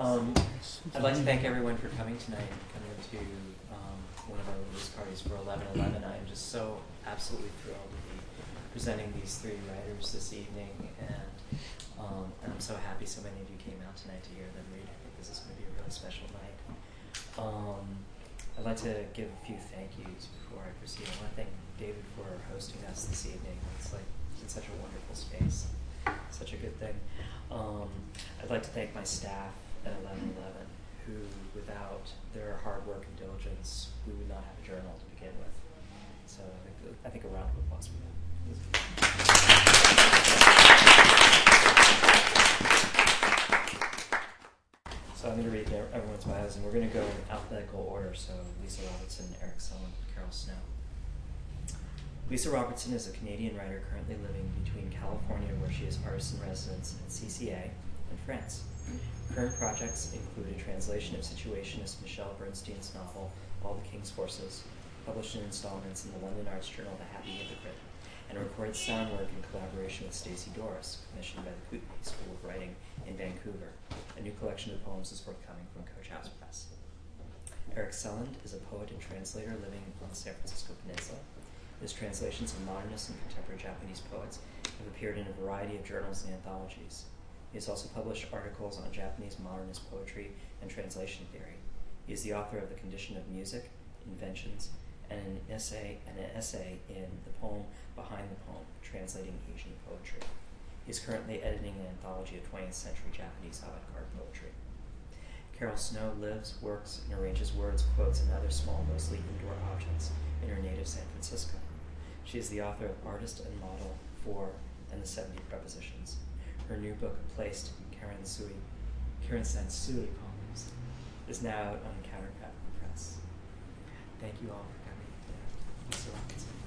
I'd like to thank everyone for coming tonight and coming to one of our release parties for 11/11. I am just so absolutely thrilled to be presenting these three writers this evening, and I'm so happy so many of you came out tonight to hear them read. I think this is going to be a really special night. I'd like to give a few thank yous before I proceed. I want to thank David for hosting us this evening. It's in such a wonderful space, such a good thing. I'd like to thank my staff at 11/11, who, without their hard work and diligence, we would not have a journal to begin with. So I think a round of applause for them. So I'm going to read everyone's bios, and we're going to go in alphabetical order. So Lisa Robertson, Eric Sellon, Carol Snow. Lisa Robertson is a Canadian writer currently living between California, where she is artist in residence at CCA, and France. Current projects include a translation of Situationist Michelle Bernstein's novel, All the King's Horses, published in installments in the London arts journal The Happy Hypocrite, and recorded sound work in collaboration with Stacey Doris, commissioned by the Kootenai School of Writing in Vancouver. A new collection of poems is forthcoming from Coach House Press. Eric Selland is a poet and translator living on the San Francisco Peninsula. His translations of modernist and contemporary Japanese poets have appeared in a variety of journals and anthologies. He has also published articles on Japanese modernist poetry and translation theory. He is the author of The Condition of Music, Inventions, and an essay in The Poem Behind the Poem, Translating Asian Poetry. He is currently editing an anthology of 20th century Japanese avant-garde poetry. Carol Snow lives, works, and arranges words, quotes, and other small, mostly indoor objects in her native San Francisco. She is the author of Artist and Model for and the 70 Prepositions. Her new book, Placed, Karen Sansui Poems, is now out on Counterpath Press. Thank you all for coming. Lisa Robinson.